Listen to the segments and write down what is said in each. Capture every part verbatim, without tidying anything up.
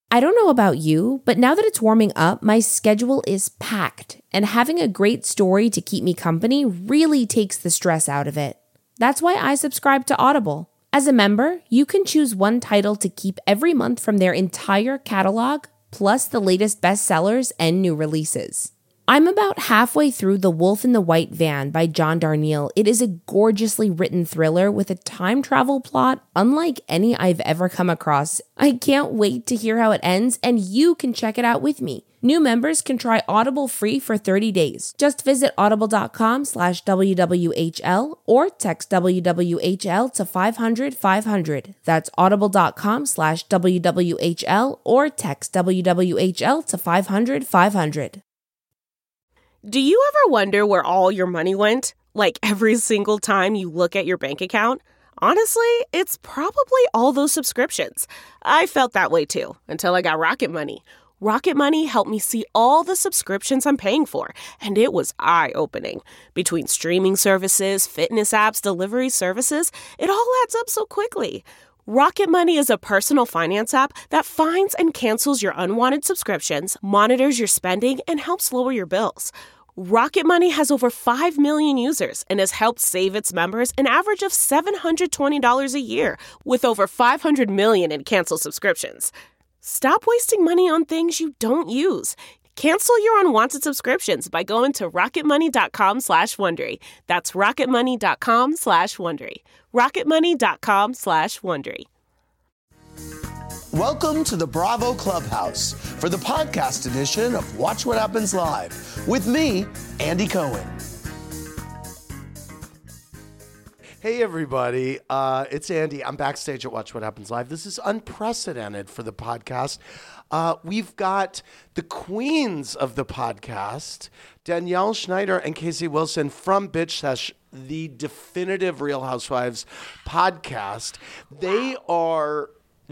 I don't know about you, but now that it's warming up, my schedule is packed, and having a great story to keep me company really takes the stress out of it. That's why I subscribe to Audible. As a member, you can choose one title to keep every month from their entire catalog, plus the latest bestsellers and new releases. I'm about halfway through The Wolf in the White Van by John Darnielle. It is a gorgeously written thriller with a time travel plot unlike any I've ever come across. I can't wait to hear how it ends, and you can check it out with me. New members can try Audible free for thirty days. Just visit audible.com slash WWHL or text W W H L to five hundred five hundred. That's audible.com slash WWHL or text W W H L to five hundred five hundred. Do you ever wonder where all your money went? Like every single time you look at your bank account? Honestly, it's probably all those subscriptions. I felt that way too, until I got Rocket Money. Rocket Money helped me see all the subscriptions I'm paying for, and it was eye-opening. Between streaming services, fitness apps, delivery services, it all adds up so quickly. Rocket Money is a personal finance app that finds and cancels your unwanted subscriptions, monitors your spending, and helps lower your bills. Rocket Money has over five million users and has helped save its members an average of seven hundred twenty dollars a year, with over five hundred million in canceled subscriptions. Stop wasting money on things you don't use. Cancel your unwanted subscriptions by going to rocketmoney.com slash Wondery. That's rocketmoney.com slash Wondery. rocketmoney.com slash Wondery. Welcome to the Bravo Clubhouse for the podcast edition of Watch What Happens Live with me, Andy Cohen. Hey, everybody. Uh, it's Andy. I'm backstage at Watch What Happens Live. This is unprecedented for the podcast. Uh, we've got the queens of the podcast, Danielle Schneider and Casey Wilson from Bitch Sesh, the definitive Real Housewives podcast. They are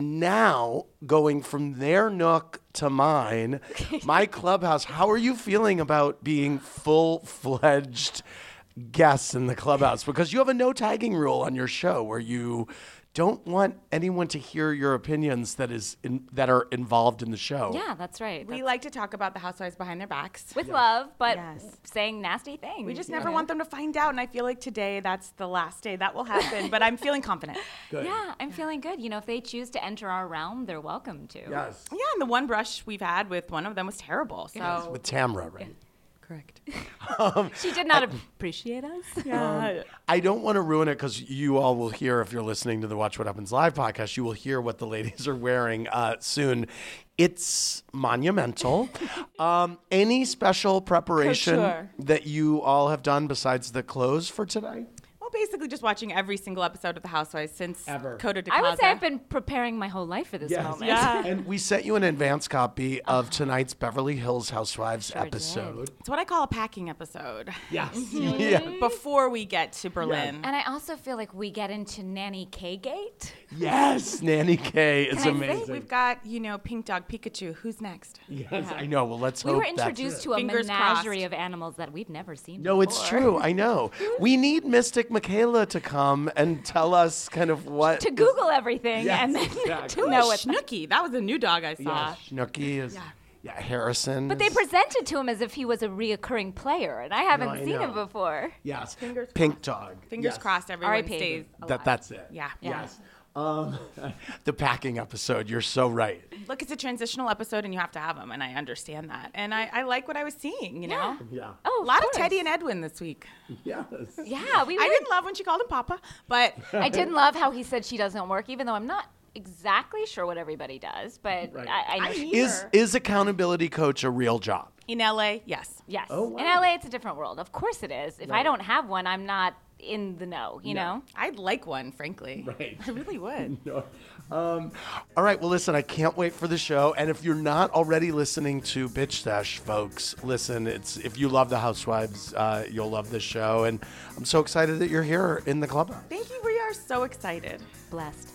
now going from their nook to mine, my clubhouse. How are you feeling about being full-fledged guests in the clubhouse? Because you have a no tagging rule on your show where you don't want anyone to hear your opinions that is in, that are involved in the show. Yeah, that's right. We that's like to talk about the housewives behind their backs. with yeah. love, but yes. saying nasty things. We just yeah. never want them to find out, and I feel like today that's the last day that will happen, but I'm feeling confident. Good. Yeah, I'm feeling good. You know, if they choose to enter our realm, they're welcome to. Yes. Yeah, and the one brush we've had with one of them was terrible. So yes, with Tamra, right? Yeah. Correct. um, she did not I, appreciate us. Yeah. Um, I don't want to ruin it because you all will hear, if you're listening to the Watch What Happens Live podcast, you will hear what the ladies are wearing uh, soon. It's monumental. um, any special preparation Couture. that you all have done besides the clothes for today? Well, basically just watching every single episode of The Housewives since Ever. Coda de I would Casa. say I've been preparing my whole life for this yes. moment. Yeah. And we sent you an advance copy of tonight's Beverly Hills Housewives Sure episode. did. It's what I call a packing episode. Yes. yeah. Before we get to Berlin. And I also feel like we get into Nanny K-gate. Yes, Nanny K is Can I say amazing. We've got, you know, Pink Dog Pikachu. Who's next? Yes, yeah. I know. Well, let's We hope were introduced that's to a Fingers menagerie crossed. of animals that we've never seen No, before. it's true. I know. We need Mystic Michaela to come and tell us kind of what to Google everything Yes, and then exactly. to know what. Snooki. That was a new dog I saw. Yeah, Snooki is. Yeah. Yeah, Harrison. But they is, presented to him as if he was a reoccurring player, and I haven't No, I seen know. him before. Yes. Fingers Pink Dog. Fingers yes. crossed everyone R I P stays alive. That that's it. Yeah. Yeah. Yes. Um, the packing episode. You're so right. Look, it's a transitional episode, and you have to have them, and I understand that. And I, I like what I was seeing, you know? Yeah. Oh, A lot of course. Teddy and Edwin this week. Yes. Yeah, we. I Really, didn't love when she called him Papa, but I didn't love how he said she doesn't work, even though I'm not exactly sure what everybody does, but Right. I, I know. I she- Is is accountability coach a real job? in L A, yes. yes. Oh, wow. In L A, it's a different world. Of course it is. If I don't have one, I'm not in the know. You No. know. I'd like one, frankly. Right. I really would. No. Um, all right. Well, listen, I can't wait for the show. And if you're not already listening to Bitch Sesh, folks, listen, it's if you love the Housewives, uh, you'll love this show. And I'm so excited that you're here in the clubhouse. Thank you. We are so excited. Blessed.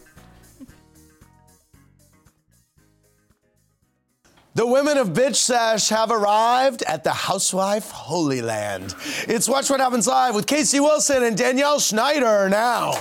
The women of Bitch Sesh have arrived at the Housewife Holy Land. It's Watch What Happens Live with Casey Wilson and Danielle Schneider now.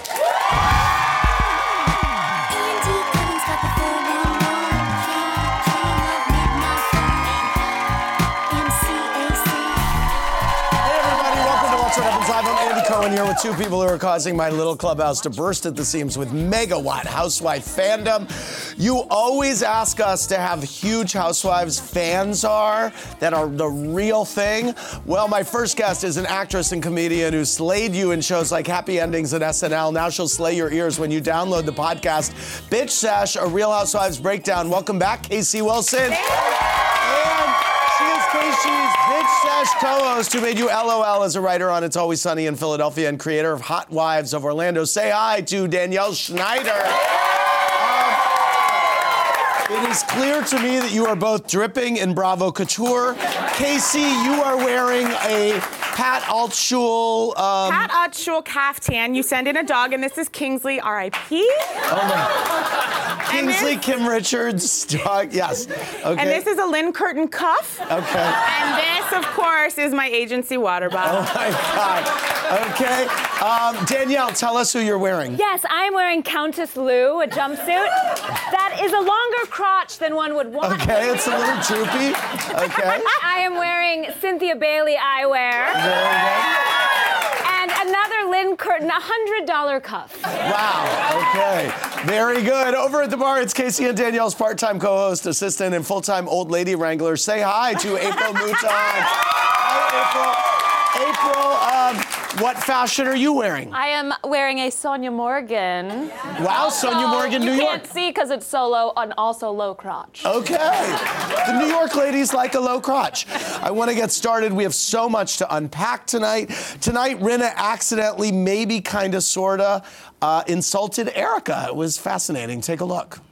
Cohen here with two people who are causing my little clubhouse to burst at the seams with megawatt housewife fandom. You always ask us to have huge Housewives fans are, that are the real thing. Well, my first guest is an actress and comedian who slayed you in shows like Happy Endings and S N L. Now she'll slay your ears when you download the podcast Bitch Sesh, a Real Housewives breakdown. Welcome back, Casey Wilson. And she is Casey's Bitch Sesh co-host who made you L O L as a writer on It's Always Sunny in Philadelphia and creator of Hot Wives of Orlando. Say hi to Danielle Schneider. Um, it is clear to me that you are both dripping in Bravo Couture. Casey, you are wearing a Pat Altschul. Um, Pat Altschul caftan. You send in a dog, and this is Kingsley, R I P Oh my. Kingsley this, Kim Richards dog. Yes. Okay. And this is a Lynn Curtin cuff. Okay. And this, of course, is my agency water bottle. Oh my God. Okay. Um, Danielle, tell us who you're wearing. Yes, I'm wearing Countess Lou, a jumpsuit. That is a longer crotch than one would want. Okay, it's a little droopy. Okay. I am wearing Cynthia Bailey eyewear. Very good. And another Lynn Curtin one hundred dollar cuff. Wow. Okay. Very good. Over at the bar, it's Casey and Danielle's part-time co-host, assistant, and full-time old lady wrangler. Say hi to April Mouton. Hi, April. April, um, what fashion are you wearing? I am wearing a Sonia Morgan. Wow, Sonia Morgan, New you York. can't see because it's so low and also low crotch. Okay. The New York ladies like a low crotch. I want to get started. We have so much to unpack tonight. Tonight, Rinna accidentally, maybe kind of, sort of, uh, insulted Erica. It was fascinating. Take a look.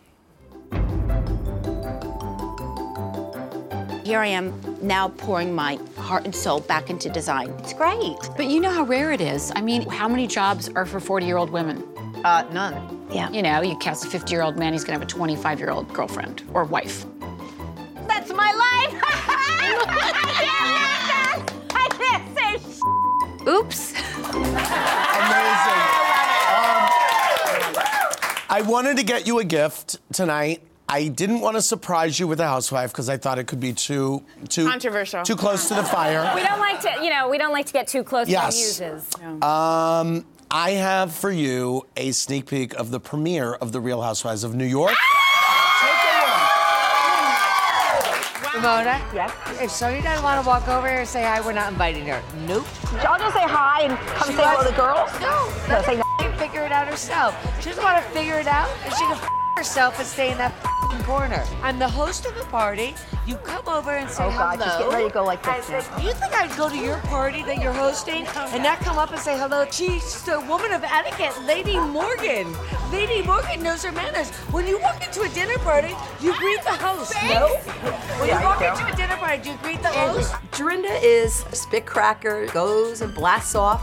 Here I am now pouring my heart and soul back into design. It's great. But you know how rare it is. I mean, how many jobs are for forty-year-old women? Uh, none. Yeah. You know, you cast a fifty-year-old man, he's gonna have a twenty-five-year-old girlfriend or wife. That's my life! I can't say sh- Oops. Amazing. Um, I wanted to get you a gift tonight. I didn't want to surprise you with a housewife because I thought it could be too too Controversial. too close to the fire. We don't like to, you know, we don't like to get too close Yes. to the muses. Um, I have for you a sneak peek of the premiere of The Real Housewives of New York. Ramona? Yes? If Sonia doesn't want to walk over here and say hi, we're not inviting her. Nope. Y'all just say hi and come She say hello wants- to the girls? No. No, say She can figure it out herself. She doesn't want to figure it out, and she can f- herself and stay in that f- corner. I'm the host of the party. You come over and say Oh, God, hello. she's getting ready to go like this I said, you think I'd go to your party that you're hosting and not come up and say hello? She's a woman of etiquette, Lady Morgan. Lady Morgan knows her manners. When you walk into a dinner party, you greet the host. No? When you walk into a dinner party, do you greet the host? Dorinda is a spit cracker, goes and blasts off.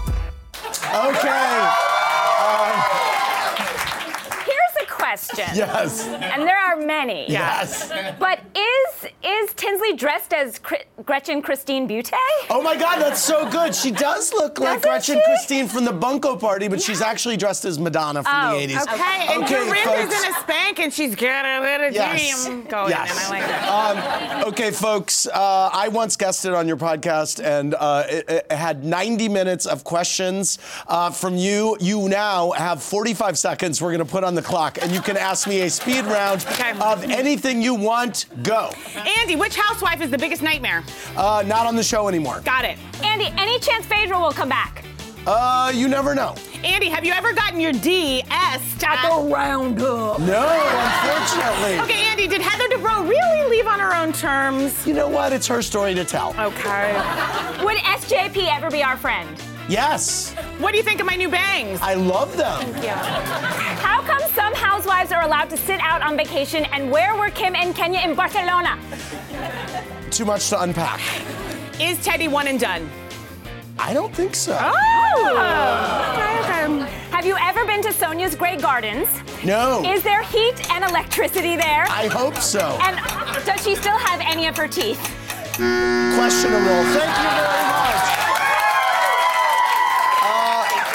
Okay. Uh, Here's a question. yes. And there are many. Yes. But is is Tinsley dressed as Cri- Gretchen Christine Butte? Oh my God, that's so good. She does look like Doesn't Gretchen she? Christine from the Bunko Party, but she's actually dressed as Madonna from Oh, the eighties. Okay, and Okay, Dorinda's folks. in a spank, and she's got a little Yes. jam going, yes. and I like that. Um, okay, folks, uh, I once guested on your podcast, and uh, it, it had ninety minutes of questions uh, from you. You now have forty-five seconds we're going to put on the clock, and you can ask me a speed round Okay. of anything you want. Go. Andy, which housewife is the biggest nightmare? Uh, not on the show anymore. Got it. Andy, any chance Phaedra will come back? Uh, you never know. Andy, have you ever gotten your D S at the roundup? No, unfortunately. Okay, Andy, did Heather Dubrow really leave on her own terms? You know what? It's her story to tell. Okay. Would S J P ever be our friend? Yes. What do you think of my new bangs? I love them. How come some housewives are allowed to sit out on vacation and where were Kim and Kenya in Barcelona? Too much to unpack. Is Teddy one and done? I don't think so. Oh! Okay, okay. Have you ever been to Sonia's Grey Gardens? No. Is there heat and electricity there? I hope so. And does she still have any of her teeth? Questionable. Thank you very much. Uh,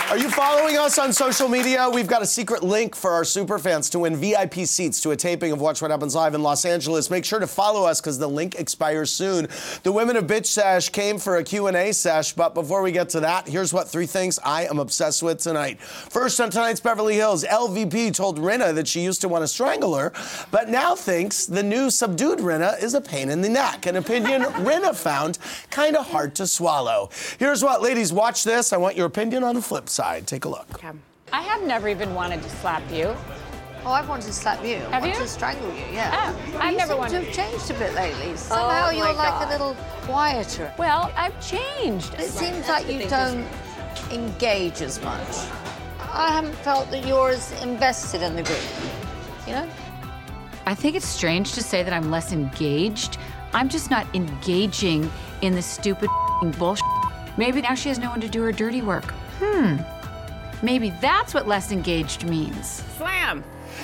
Are you following us on social media? We've got a secret link for our superfans to win V I P seats to a taping of Watch What Happens Live in Los Angeles. Make sure to follow us because the link expires soon. The Women of Bitch Sesh came for a Q and A sesh, but before we get to that, here's what three things I am obsessed with tonight. First, on tonight's Beverly Hills, L V P told Rinna that she used to want to strangle her, but now thinks the new subdued Rinna is a pain in the neck, an opinion Rinna found kind of hard to swallow. Here's what, ladies, watch this. I want your opinion on the flip side. Take a look. Okay. I have never even wanted to slap you. Oh, I've wanted to slap you. Have I want you? to strangle you, yeah. Oh, I've you never seem wanted to have changed a bit lately. Somehow Oh, you're my like God. a little quieter. Well, I've changed. It seems like you don't engage as much. I haven't felt that you're as invested in the group, you know? I think it's strange to say that I'm less engaged. I'm just not engaging in the stupid bullshit. Maybe now she has no one to do her dirty work. Hmm. Maybe that's what less engaged means. Slam.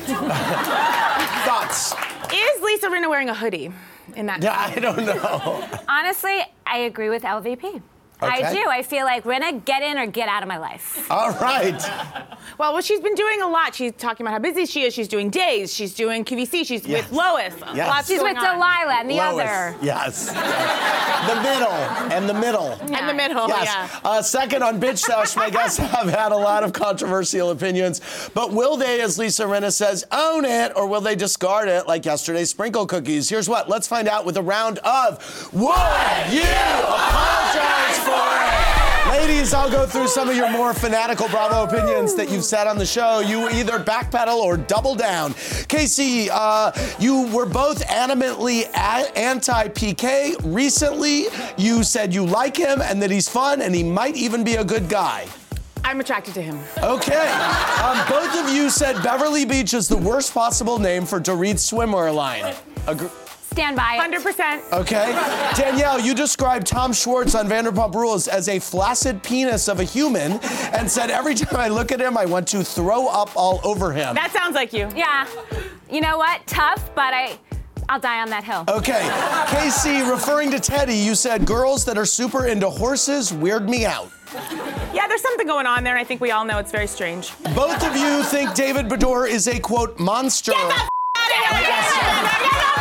Thoughts? Is Lisa Rinna wearing a hoodie in that? Yeah, I don't know. Honestly, I agree with L V P. I Okay. do. I feel like, Rinna, get in or get out of my life. All right. Well, well, she's been doing a lot. She's talking about how busy she is. She's doing days. She's doing Q V C. She's Yes. with Lois. Yes. Lots She's going with on. Delilah and the Lois. other. Yes. The middle and the middle. In the middle, Yes. yeah. Uh, second on Bitch Sesh, my guests have had a lot of controversial opinions, but will they, as Lisa Rinna says, own it, or will they discard it like yesterday's sprinkle cookies? Here's what. Let's find out with a round of Would You Apologize For It? Ladies, I'll go through some of your more fanatical Bravo opinions that you've said on the show. You either backpedal or double down. Casey, uh, you were both animately a- anti-P K. Recently, you said you like him and that he's fun and he might even be a good guy. I'm attracted to him. Okay. Um, both of you said Beverly Beach is the worst possible name for Dorit's swimwear line. Agre- Stand by it. one hundred percent. Okay. Danielle, you described Tom Schwartz on Vanderpump Rules as a flaccid penis of a human and said every time I look at him, I want to throw up all over him. That sounds like you. Yeah. You know what? Tough, but I, I'll die on that hill. Okay. Casey, referring to Teddy, you said girls that are super into horses weird me out. Yeah, there's something going on there, and I think we all know it's very strange. Both of you think David Bador is a, quote, monster. Get the f- out of here! Get the f-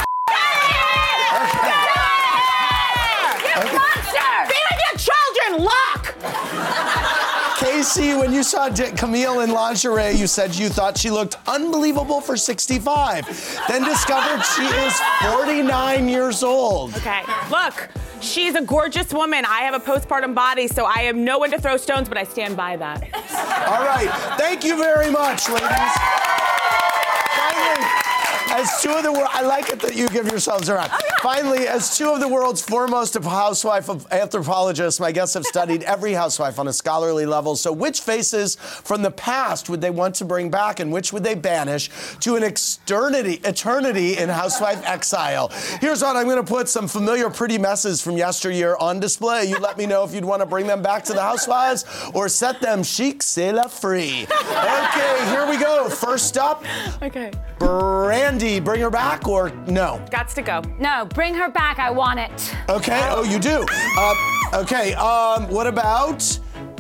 You monster! Be with your children, lock! Casey, when you saw D- Camille in lingerie, you said you thought she looked unbelievable for sixty-five. Then discovered she is forty-nine years old. Okay, look, she's a gorgeous woman. I have a postpartum body, so I am no one to throw stones, but I stand by that. All right. Thank you very much, ladies. Finally, as two of the world, I like it that you give yourselves a round. Oh, yeah. Finally, as two of the world's foremost housewife of anthropologists, my guests have studied every housewife on a scholarly level. So which faces from the past would they want to bring back and which would they banish to an eternity, eternity in housewife exile? Here's what, I'm going to put some familiar pretty messes from yesteryear on display. You let me know if you'd want to bring them back to the housewives or set them chic, c'est la free. Okay, here we go. First up, Okay. Brandy, bring her back or no? Gots to go. No, bring her back. I want it. Okay, oh, you do. Uh, okay, um, what about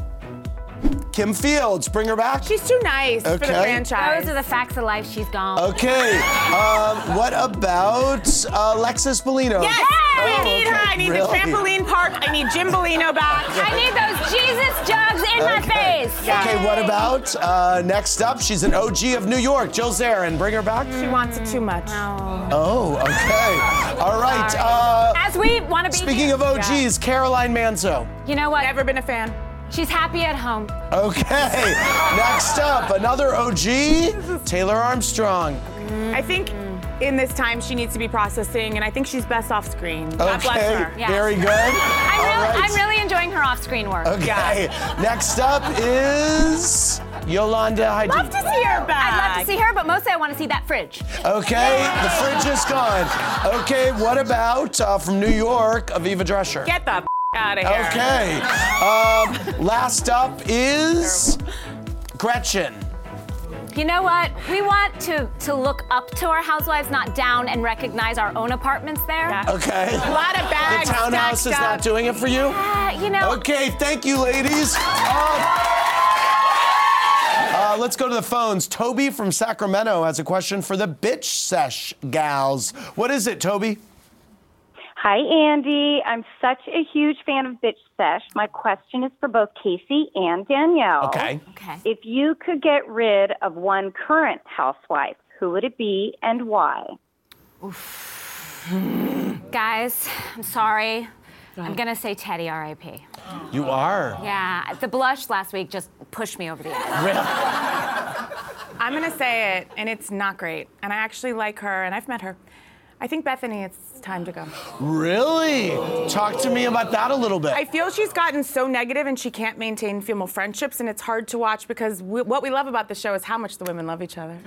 Kim Fields? Bring her back? She's too nice for the Okay. franchise. Those are the facts of life. She's gone. Okay, um, what about uh, Alexis Bellino? Yes! Oh, I need her. okay, I need really? the trampoline park. I need Jim Bellino back. I need those Jesus jugs in my Okay. face. Okay, what about, uh, next up, she's an O G of New York, Jill Zarin. Bring her back? She wants it too much. Oh, okay. All right. Uh, As we want to be. speaking of O Gs, Caroline Manzo. You know what? Never been a fan. She's happy at home. Okay. Next up, another O G, Taylor Armstrong. I think in this time she needs to be processing, and I think she's best off screen. God bless Okay, her. Yeah. very good. I'm, All really, right. I'm really enjoying her off-screen work. Okay. Next up is Yolanda Hadid. Love to see her back. I'd love to see her, but mostly I want to see that fridge. Okay, the fridge is gone. Okay, what about uh, from New York, Aviva Drescher? Get the f- out of here. Okay. Um, last up is Gretchen. You know what? We want to, to look up to our housewives, not down, and recognize our own apartments there. Yeah. Okay. A lot of bags. The townhouse is stacked not up. doing it for you? Uh, you know. Okay, thank you, ladies. Um, Uh, let's go to the phones. Toby from Sacramento has a question for the Bitch Sesh gals. What is it, Toby? Hi, Andy. I'm such a huge fan of Bitch Sesh. My question is for both Casey and Danielle. Okay. Okay. If you could get rid of one current housewife, who would it be and why? Guys, I'm sorry. I'm going to say Teddy, R I P You are? Yeah, the blush last week just pushed me over the edge. Really? I'm going to say it, and it's not great. And I actually like her, and I've met her. I think Bethany, it's time to go. Really? Talk to me about that a little bit. I feel she's gotten so negative and she can't maintain female friendships, and it's hard to watch because we, what we love about the show is how much the women love each other.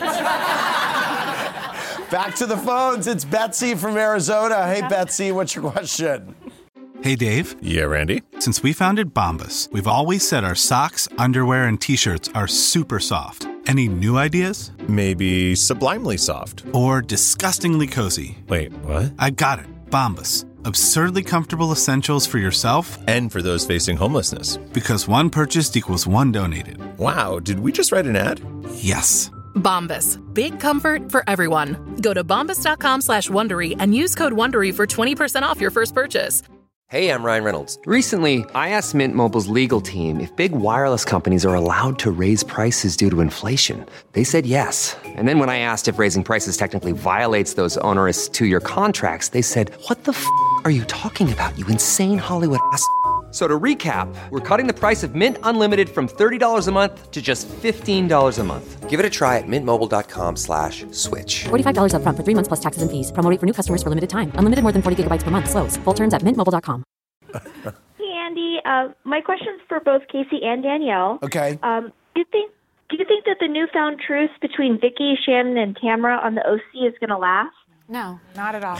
Back to the phones. It's Betsy from Arizona. Hey, Betsy, what's your question? Hey, Dave. Yeah, Randy? Since we founded Bombas, we've always said our socks, underwear, and T-shirts are super soft. Any new ideas? Maybe sublimely soft. Or disgustingly cozy. Wait, what? I got it. Bombas. Absurdly comfortable essentials for yourself and for those facing homelessness. Because one purchased equals one donated. Wow, did we just write an ad? Yes. Bombas. Big comfort for everyone. Go to bombas.com slash Wondery and use code Wondery for twenty percent off your first purchase. Hey, I'm Ryan Reynolds. Recently, I asked Mint Mobile's legal team if big wireless companies are allowed to raise prices due to inflation. They said yes. And then when I asked if raising prices technically violates those onerous two-year contracts, they said, what the f*** are you talking about, you insane Hollywood ass f- So to recap, we're cutting the price of Mint Unlimited from thirty dollars a month to just fifteen dollars a month. Give it a try at mintmobile.com slash switch. forty-five dollars up front for three months plus taxes and fees. Promo rate for new customers for limited time. Unlimited more than forty gigabytes per month. Slows full terms at mint mobile dot com. Hey, Andy. Uh, my question's for both Casey and Danielle. Okay. Um, do you think do you think that the newfound truce between Vicky, Shannon, and Tamra on the O C is going to last? No, not at all.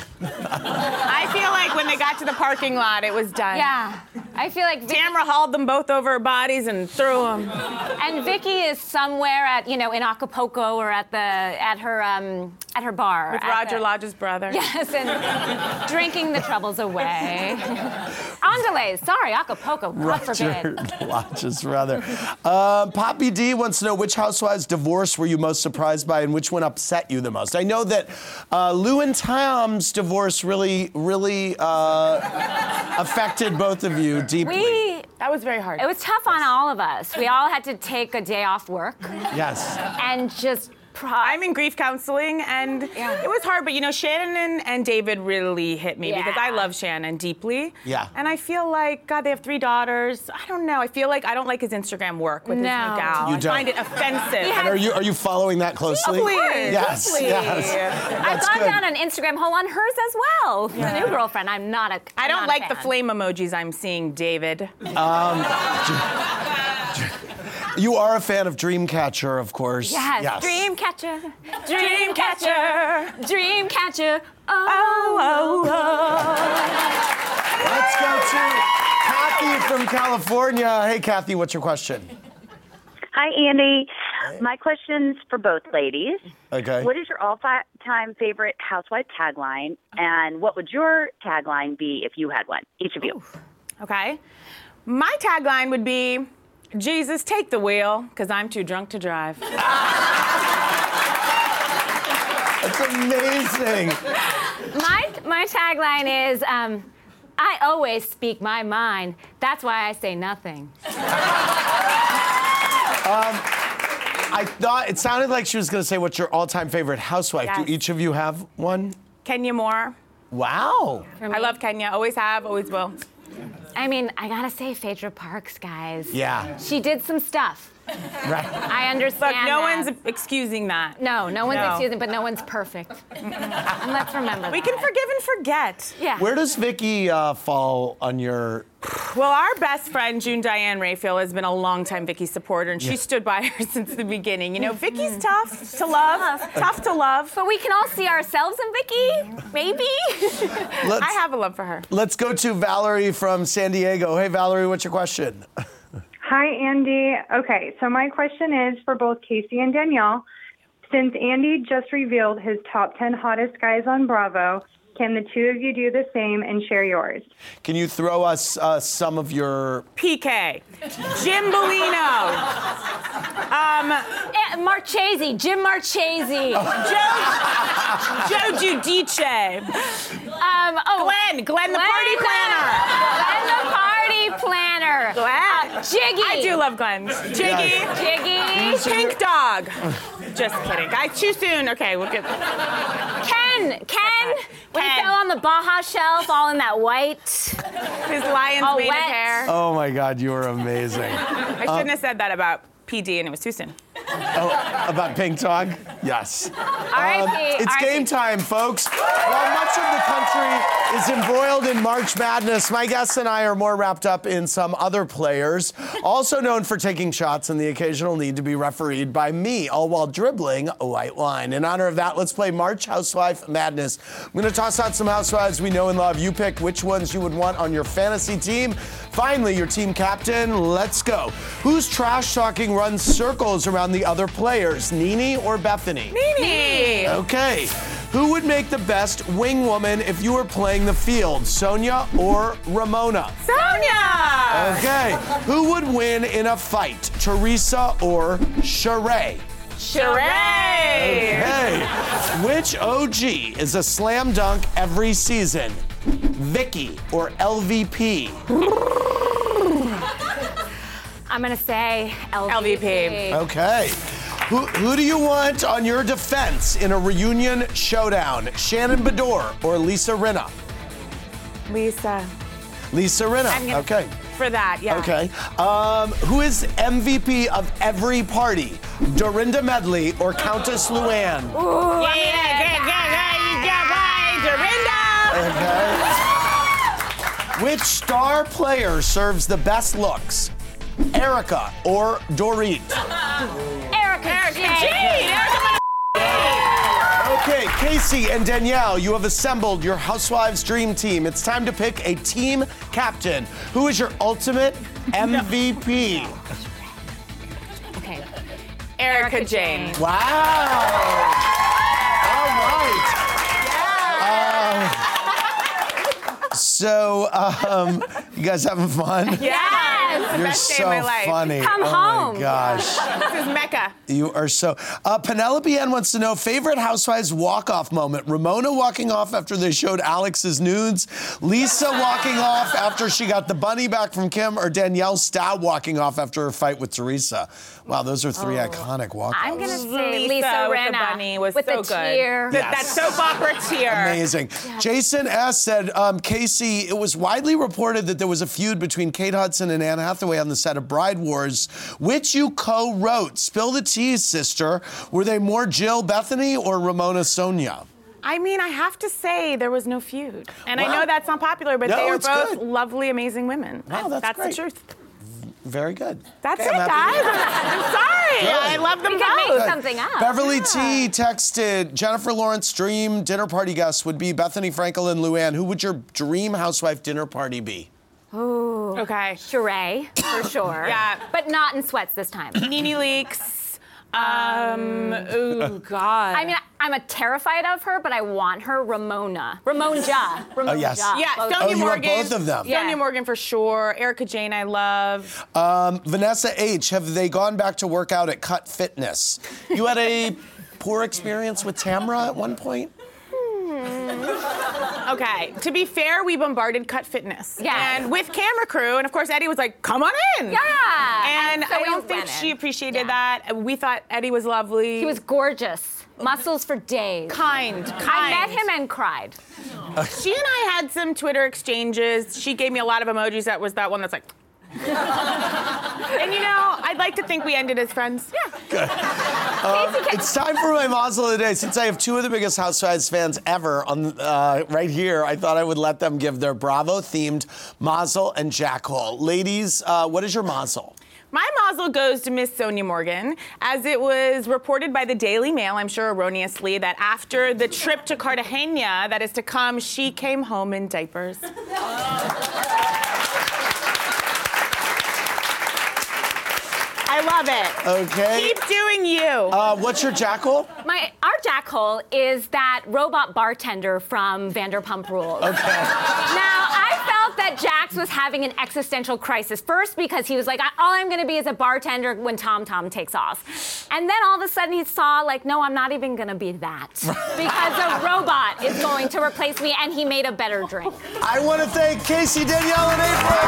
I feel like when they got to the parking lot, it was done. Yeah, I feel like Vicky- Tamra hauled them both over her bodies and threw them. And Vicky is somewhere at, you know, in Acapulco or at the at her um at her bar With at Roger the, Lodge's brother. Yes, and drinking the troubles away. Andales, sorry, Acapulco. God Roger forbid. Lodge's brother. Um, Poppy D wants to know which housewives' divorce were you most surprised by and which one upset you the most. I know that uh, Lou and Tom's divorce really, really uh, affected both of you deeply. We, that was very hard. It was tough on all of us. We all had to take a day off work. Yes. And just... Pro- I'm in grief counseling, and yeah. it was hard, but you know, Shannon and, and David really hit me yeah. because I love Shannon deeply. Yeah. And I feel like, God, they have three daughters. I don't know. I feel like I don't like his Instagram work with no. his new gal. You I don't. find it offensive. And are you are you following that closely? Please, yes. please. Yes. I've That's gone good. down an Instagram hole on hers as well. Yeah. The new girlfriend. I'm not a. I'm I don't not like a the fan. flame emojis I'm seeing, David. Um, you are a fan of Dreamcatcher, of course. Yes. yes. Dreamcatcher. Dreamcatcher. Dreamcatcher. Oh, oh, oh. Let's go to Kathy from California. Hey, Kathy, what's your question? Hi, Andy. My question's for both ladies. Okay. What is your all-time favorite housewife tagline, and what would your tagline be if you had one, each of you? Okay. My tagline would be, Jesus, take the wheel, because I'm too drunk to drive. That's amazing. My my tagline is, um, I always speak my mind. That's why I say nothing. Um, I thought it sounded like she was going to say, what's your all-time favorite housewife? Yes. Do each of you have one? Kenya Moore. Wow. I love Kenya. Always have, always will. I mean, I gotta say, Phaedra Parks, guys. Yeah. She did some stuff. Right. I understand. Look, no that. one's excusing that. No, no one's No. excusing, but no one's perfect. Let's remember We that. can forgive and forget. Yeah. Where does Vicky uh, fall on your... Well, our best friend, June Diane Raphael, has been a longtime Vicky supporter, and Yeah. she stood by her since the beginning. You know, Vicky's tough to love, tough to love. But we can all see ourselves in Vicky, maybe. Let's, I have a love for her. let's go to Valerie from San Diego. Hey, Valerie, what's your question? Hi, Andy. Okay, so my question is for both Casey and Danielle. Since Andy just revealed his top ten hottest guys on Bravo, Can the two of you do the same and share yours? Can you throw us uh, some of your... P K. Jim Bellino. Um, eh, Marchese. Jim Marchese. Joe, Joe Giudice. Um, oh, Glenn. Glenn the party planner. Glenn the party planner. Glenn. Uh, Jiggy. I do love Glenn. Jiggy. Jiggy. Pink dog. Just kidding. Guys, too soon. Okay, we'll get... Ken. Ken. When he fell on the Baja shelf, all in that white. His lion's all mane wet. of hair. Oh, my God, you are amazing. I shouldn't Um, have said that about P D, and it was too soon. Oh, about Pink Dog? Yes. R I P It's R I P game time, folks. While much of the country is embroiled in March Madness, my guests and I are more wrapped up in some other players, also known for taking shots and the occasional need to be refereed by me, all while dribbling a white wine. In honor of that, let's play March Housewife Madness. I'm going to toss out some housewives we know and love. You pick which ones you would want on your fantasy team. Finally, your team captain. Let's go. Who's trash talking runs circles around the other players, Nene or Bethany? Nene. Okay. Who would make the best wing woman if you were playing the field, Sonia or Ramona? Sonia. Okay. Who would win in a fight, Teresa or Sheree? Sheree. Okay. Which O G is a slam dunk every season, Vicky or L V P? I'm gonna say L V P. L V P. Okay. Who, who do you want on your defense in a reunion showdown? Shannon Bedore or Lisa Rinna? Lisa. Lisa Rinna. I'm gonna- Okay. For that, yeah. Okay. Um, who is M V P of every party? Dorinda Medley or Countess Luann? Ooh, yeah, yeah, yeah, yeah, yeah, yeah, Dorinda. Okay. Which star player serves the best looks? Erica or Dorit? Erica Erica G. G. Erica Okay, Casey and Danielle, you have assembled your Housewives Dream Team. It's time to pick a team captain. Who is your ultimate M V P? Okay. Erica, Erica Jane. Jane. Wow. All right. Uh, so, um, you guys having fun? Yes. You're Best day so of my life. funny. Come oh home. my gosh. This is Mecca. You are so. Uh, Penelope Ann wants to know favorite Housewives walk-off moment. Ramona walking off after they showed Alex's nudes, Lisa walking off after she got the bunny back from Kim, or Danielle Staub walking off after her fight with Teresa. Wow, those are three Oh. iconic walk-offs. I'm gonna say Lisa, Lisa with Rinna the bunny was with so the good. tear. Th- That soap opera tear. Amazing. Jason S. said, um, Casey, it was widely reported that there was a feud between Kate Hudson and Anne Hathaway on the set of Bride Wars, which you co-wrote. Spill the tea, sister. Were they more Jill Bethany or Ramona Sonia? I mean, I have to say there was no feud. And Wow. I know that's not popular, but No, they are it's both good. lovely, amazing women. Wow, that's that's great. the truth. Very good. That's Okay, it, I'm guys. happy. I'm sorry. Good. I love them We can both. make something up. Beverly T texted, Jennifer Lawrence dream dinner party guests would be Bethany Frankel and Luann. Who would your dream housewife dinner party be? Ooh. Okay. Sheree, for sure. Yeah. But not in sweats this time. Nene Leakes. Um, oh, God. I mean, I'm a terrified of her, but I want her Ramona. Ramonja. Ramonja. yes. Yeah, Both- Sonia Oh, you want Morgan. both of them? Yeah. Sonia Morgan for sure. Erica Jane, I love. Um, Vanessa H, have they gone back to work out at Cut Fitness? You had a poor experience with Tamra at one point? Okay, to be fair, we bombarded Cut Fitness. Yeah. And with camera crew, and of course Eddie was like, come on in. Yeah. And, And so I we don't think went she in. appreciated Yeah. that. We thought Eddie was lovely. He was gorgeous. Muscles for days. kind, kind. I met him and cried. She and I had some Twitter exchanges. She gave me a lot of emojis. That was that one that's like. And you know, I'd like to think we ended as friends. Yeah. Um, it's time for my Mazel of the day. Since I have two of the biggest Housewives fans ever on uh, right here, I thought I would let them give their Bravo-themed Mazel and Jack Hole. Ladies, uh, what is your Mazel? My mazel goes to Miss Sonia Morgan, as it was reported by the Daily Mail, I'm sure erroneously, that after the trip to Cartagena that is to come, she came home in diapers. I love it. Okay. Keep doing you. Uh, what's your jackal? My our jackhole is that robot bartender from Vanderpump Rules. Okay. Now, I felt that Jax was having an existential crisis. First, because he was like, all I'm going to be is a bartender when Tom Tom takes off. And then all of a sudden he saw, like, no, I'm not even going to be that. Because a robot is going to replace me, and he made a better drink. I want to thank Casey, Danielle, and April.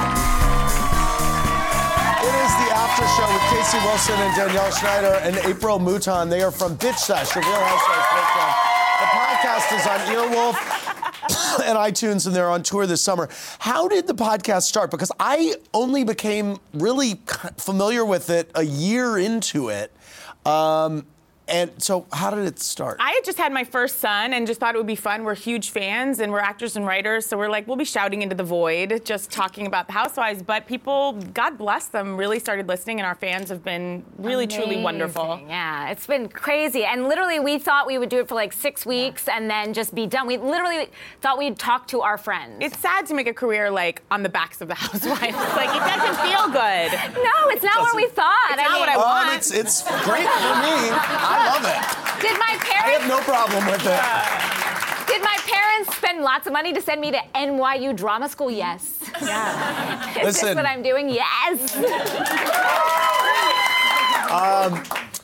It is the after show with Casey Wilson and Danielle Schneider and April Mouton. They are from Bitch Sesh, the Real Housewives podcast. The podcast is on Earwolf and iTunes, and they're on tour this summer. How did the podcast start? Because I only became really familiar with it a year into it. Um, And so how did it start? I had just had my first son and just thought it would be fun. We're huge fans and we're actors and writers, so we're like, we'll be shouting into the void, just talking about the Housewives. But people, God bless them, really started listening, and our fans have been really, Amazing. truly wonderful. Yeah, it's been crazy. And literally, we thought we would do it for like six weeks and then just be done. We literally thought we'd talk to our friends. It's sad to make a career like on the backs of the Housewives. Like, it doesn't feel good. No, it's not what we thought. It's I not mean, what I want. Um, it's, it's great for me. I love it. Did my I parents? have no problem with it. Did my parents spend lots of money to send me to N Y U drama school? Yes. Yeah. Is Listen. this what I'm doing? Yes. Um,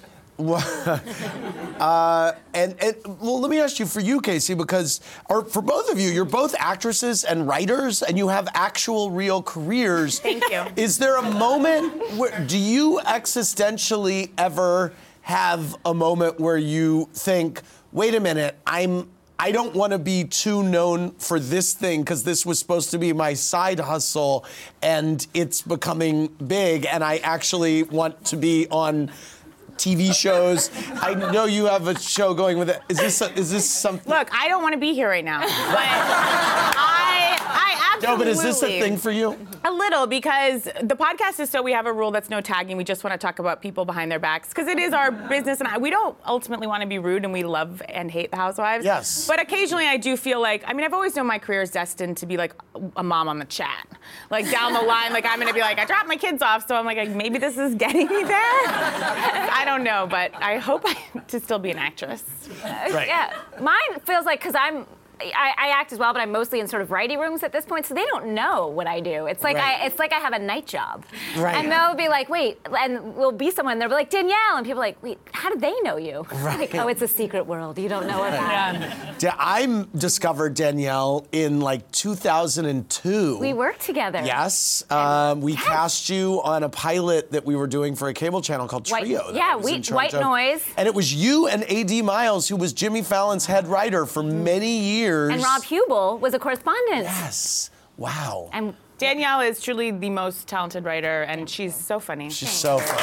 uh, and, and well, let me ask you for you, Casey, because or for both of you, you're both actresses and writers, and you have actual real careers. Thank you. Is there a moment where do you existentially ever have a moment where you think, wait a minute, I'm I don't want to be too known for this thing because this was supposed to be my side hustle and it's becoming big and I actually want to be on T V shows. I know you have a show going with it. Is this is this something? Look, I don't want to be here right now, but I, I absolutely. No, but is this a thing for you? A little, because the podcast is so we have a rule that's no tagging. We just want to talk about people behind their backs because it is our business, and I, we don't ultimately want to be rude, and we love and hate the Housewives. Yes. But occasionally, I do feel like I mean, I've always known my career is destined to be like a mom on the chat, like down the line, like I'm gonna be like I dropped my kids off, so I'm like maybe this is getting me there. I don't know, but I hope I, to still be an actress. Right. Yeah, mine feels like because I'm. I, I act as well, but I'm mostly in sort of writing rooms at this point, so they don't know what I do. It's like Right. I, it's like I have a night job, Right. and they'll be like, "Wait," and we'll be someone. They'll be like, "Danielle," and people are like, "Wait, how did they know you?" Right. Like, "Oh, it's a secret world. You don't know about it." Da- I discovered Danielle in like two thousand two. We worked together. Yes, um, we cast you on a pilot that we were doing for a cable channel called White- Trio. that yeah, I was in we- charge White of. Noise. And it was you and A D Miles, who was Jimmy Fallon's head writer for many years. And Rob Hubel was a correspondent. Yes. Wow. And Danielle is truly the most talented writer, and she's so funny. She's so funny.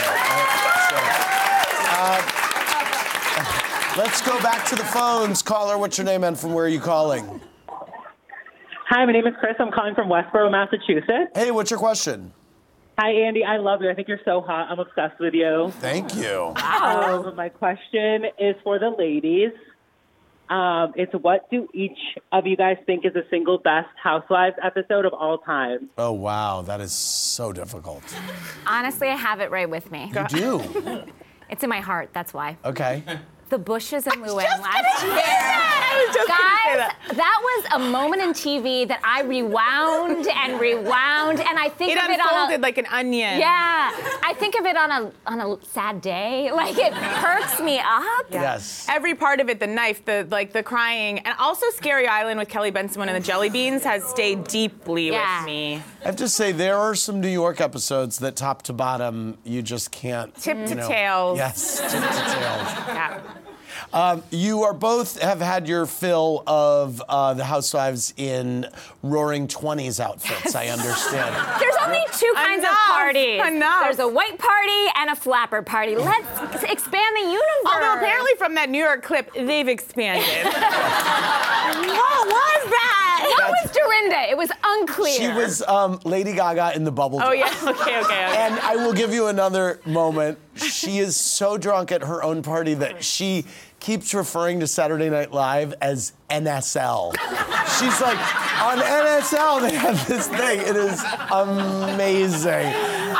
Uh, let's go back to the phones. Caller, what's your name and from where are you calling? Hi, my name is Chris. I'm calling from Westboro, Massachusetts. Hey, what's your question? Hi, Andy. I love you. I think you're so hot. I'm obsessed with you. Thank you. Wow. Um, my question is for the ladies. Um, it's what do each of you guys think is the single best Housewives episode of all time? Oh, wow. That is so difficult. honestly, I have it right with me. You do? It's in my heart. That's why. Okay. The Bushes and Luann last year. I was just gonna say Guys, that. that was a moment in T V that I rewound and rewound, and I think It of it on unfolded a, like an onion. Yeah, I think of it on a on a sad day. Like it perks me up. Yes. Every part of it, the knife, the like the crying, and also Scary Island with Kelly Bensimon and the Jelly Beans has stayed deeply Yeah. with me. I have to say, there are some New York episodes that top to bottom, you just can't. Tip you to know- tails. Yes, tip to tails. Yeah. Um, you are both have had your fill of uh, the Housewives in roaring twenties outfits, I understand. There's only two kinds Enough, of parties. enough. There's a white party and a flapper party. Let's expand the universe. Although apparently from that New York clip, they've expanded. What was that? What was Dorinda? It was unclear. She was um, Lady Gaga in the bubble Oh dress. yeah, okay, okay. okay. And I will give you another moment. She is so drunk at her own party that she keeps referring to Saturday Night Live as N S L. She's like, on N S L they have this thing. It is amazing. I God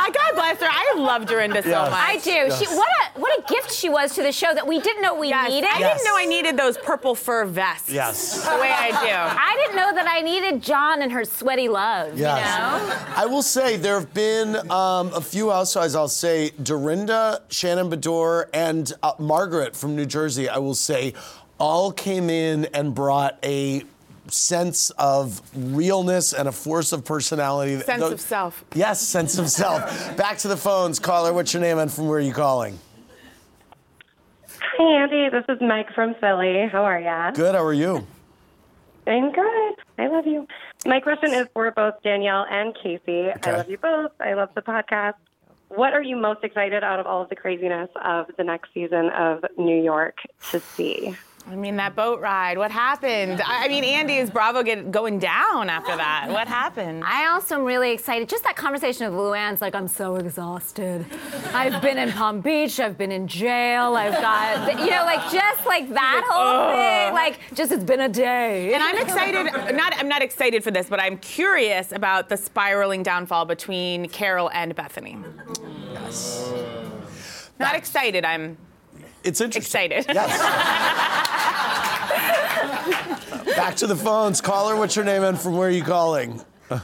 bless her. I love Dorinda so Yes. much. I do. Yes. She what a what a gift she was to the show that we didn't know we Yes. needed. I Yes. didn't know I needed those purple fur vests. Yes. The way I do. I didn't know that I needed John and her sweaty love. Yes. You know? I will say there have been um, a few housewives. I'll say Dorinda, Shannon Bedore, and uh, Margaret from New Jersey. I will say all came in and brought a sense of realness and a force of personality. Sense Those- of self. Yes, sense of self. Back to the phones. Caller, what's your name and from where are you calling? Hey, Andy. This is Mike from Philly. How are ya? Good, how are you? I'm good. I love you. My question is for both Danielle and Casey. Okay. I love you both. I love the podcast. What are you most excited out of all of the craziness of the next season of New York to see? I mean, that boat ride, what happened? I I mean, Andy, is Bravo get, going down after that? What happened? I also am really excited. Just that conversation with Luann's like, I'm so exhausted. I've been in Palm Beach. I've been in jail. I've got, you know, like just like that whole Ugh. thing. Like, just it's been a day. And I'm excited, not, I'm not excited for this, but I'm curious about the spiraling downfall between Carol and Bethany. Yes. Not excited, I'm It's interesting. excited. Yes. Back to the phones. Caller, what's your name and from where are you calling?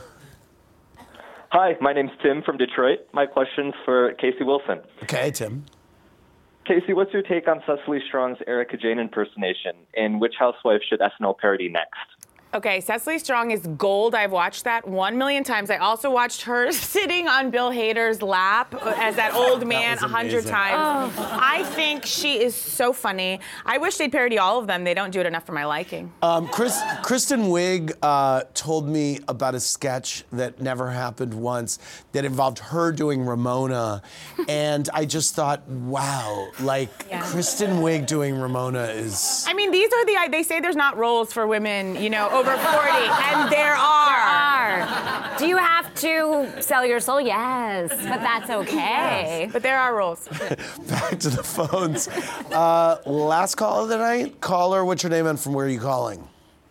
Hi, my name's Tim from Detroit. My question's for Casey Wilson. Okay, Tim. Casey, what's your take on Cecily Strong's Erica Jane impersonation, and which housewife should S N L parody next? Okay, Cecily Strong is gold. I've watched that one million times. I also watched her sitting on Bill Hader's lap as that old man a hundred times. Oh. I think she is so funny. I wish they'd parody all of them. They don't do it enough for my liking. Um, Chris, Kristen Wiig uh, told me about a sketch that never happened once that involved her doing Ramona, and I just thought, wow, like Yeah. Kristen Wiig doing Ramona is. I mean, these are the, they say there's not roles for women, you know, over forty, and there are. There are. Do you have to sell your soul? Yes, but that's okay. But there are roles. Back to the phones. Uh, last call of the night. Caller, what's your name and from where are you calling?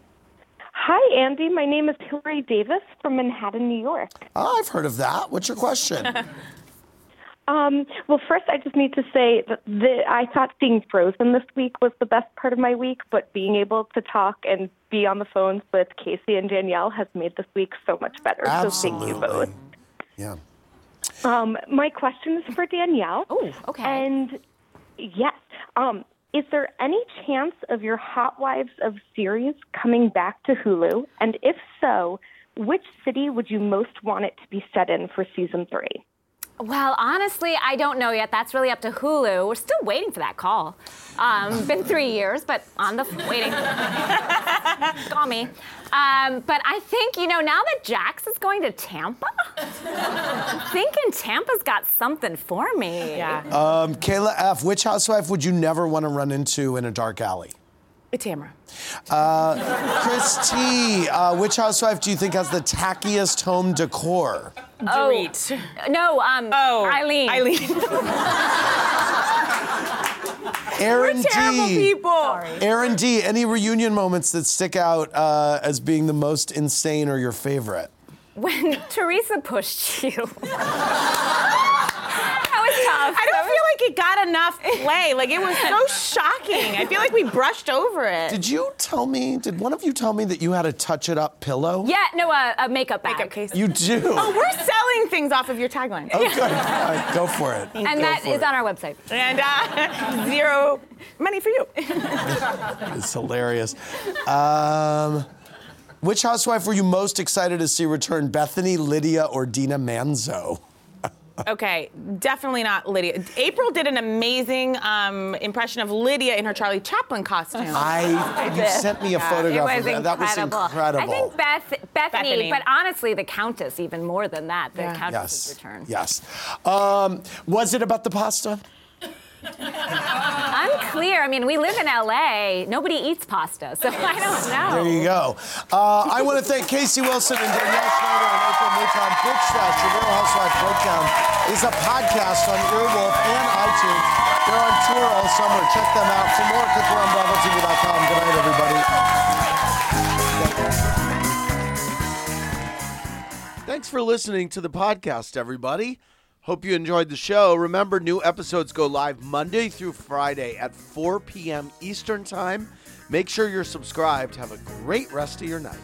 Hi, Andy. My name is Hillary Davis from Manhattan, New York. Oh, I've heard of that. What's your question? Um, well, first, I just need to say that the, I thought seeing Frozen this week was the best part of my week, but being able to talk and be on the phones with Casey and Danielle has made this week so much better. Absolutely. So thank you both. Yeah. Um, my question is for Danielle. Oh, okay. And yes, um, is there any chance of your Hot Wives of series coming back to Hulu? And if so, which city would you most want it to be set in for season three? Well, honestly, I don't know yet. That's really up to Hulu. We're still waiting for that call. Um, been three years, but on the waiting. Call me. Um, but I think, you know, now that Jax is going to Tampa, I'm thinking Tampa's got something for me. Yeah. Um, Kayla F., which housewife would you never want to run into in a dark alley? Tamara. Uh, Chris T., uh, which housewife do you think has the tackiest home decor? Dorit. Oh, no, um, Oh, Eileen. Eileen. Aaron We're terrible D. people. Aaron D., any reunion moments that stick out uh, as being the most insane or your favorite? When Teresa pushed you. That was tough. I don't feel like it got enough play. Like, it was so shocking. I feel like we brushed over it. Did you tell me, did one of you tell me that you had a touch-it-up pillow? Yeah, no, uh, a makeup bag. Makeup case. You do? Oh, we're selling things off of your tagline. Oh, good. All right, go for it. And Go that for is it. on our website. And uh, zero money for you. It's hilarious. Um, which housewife were you most excited to see return, Bethany, Lydia, or Dina Manzo? Okay, definitely not Lydia. April did an amazing um, impression of Lydia in her Charlie Chaplin costume. I, you sent me a photograph It of was that. That was incredible. incredible. I think Beth, Bethany, Bethany. but honestly, the Countess even more than that. The Yeah. Countess's Yes. return. Yes. Um, was it about the pasta? Unclear. I mean, we live in L A. Nobody eats pasta, so I don't know. There you go. Uh, I want to thank Casey Wilson and Danielle Schneider and April Mouton. Bitch Sesh, the Real Housewife Breakdown, is a podcast on Earwolf and iTunes. They're on tour all summer. Check them out. For more, click around Bravo T V dot com. Good night, everybody. Thanks for listening to the podcast, everybody. Hope you enjoyed the show. Remember, new episodes go live Monday through Friday at four p.m. Eastern Time. Make sure you're subscribed. Have a great rest of your night.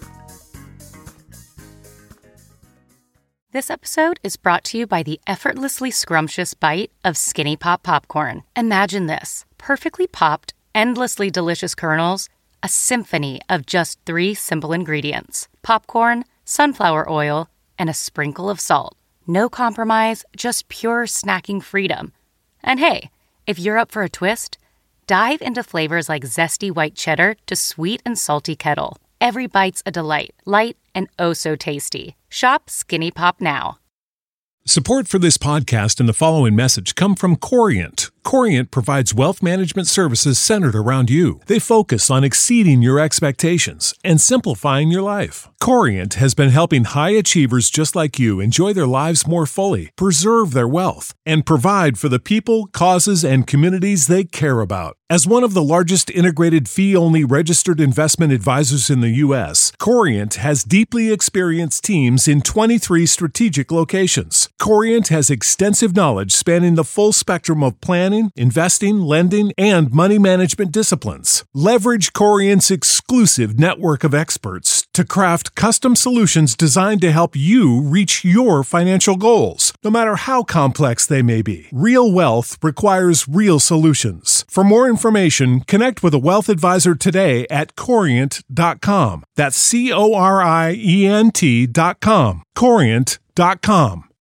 This episode is brought to you by the effortlessly scrumptious bite of Skinny Pop Popcorn. Imagine this: perfectly popped, endlessly delicious kernels, a symphony of just three simple ingredients: popcorn, sunflower oil, and a sprinkle of salt. No compromise, just pure snacking freedom. And hey, if you're up for a twist, dive into flavors like zesty white cheddar to sweet and salty kettle. Every bite's a delight, light and oh so tasty. Shop Skinny Pop now. Support for this podcast and the following message come from Corient. Corient provides wealth management services centered around you. They focus on exceeding your expectations and simplifying your life. Corient has been helping high achievers just like you enjoy their lives more fully, preserve their wealth, and provide for the people, causes, and communities they care about. As one of the largest integrated fee-only registered investment advisors in the U S, Corient has deeply experienced teams in twenty-three strategic locations. Corient has extensive knowledge spanning the full spectrum of planning, investing, lending, and money management disciplines. Leverage Corient's exclusive network of experts to craft custom solutions designed to help you reach your financial goals, no matter how complex they may be. Real wealth requires real solutions. For more information, connect with a wealth advisor today at corient dot com. That's C O R I E N T dot com. corient dot com.